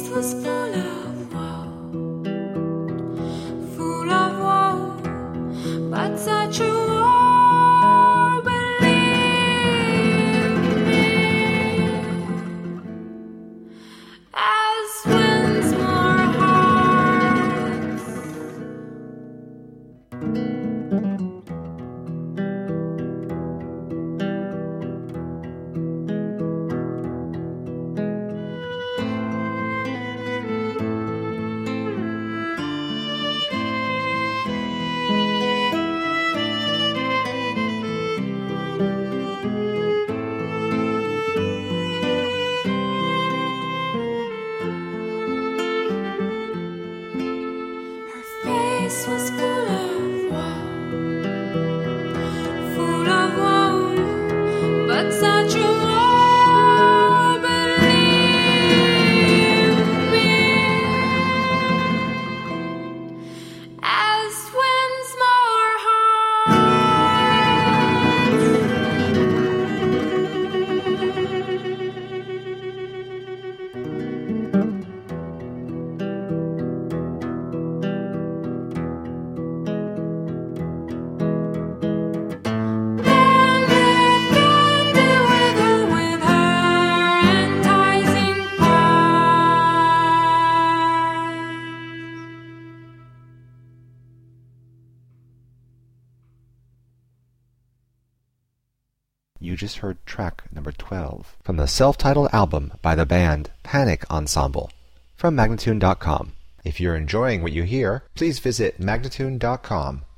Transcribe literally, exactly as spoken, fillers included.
was full of woe, full of woe, but such a war, believe me, as wins more hearts. Face was full of woe, full of woe, but such a war, believe me, as wins more You just heard track number twelve from the self-titled album by the band Panic Ensemble from Magnatune dot com. If you're enjoying what you hear, please visit Magnatune dot com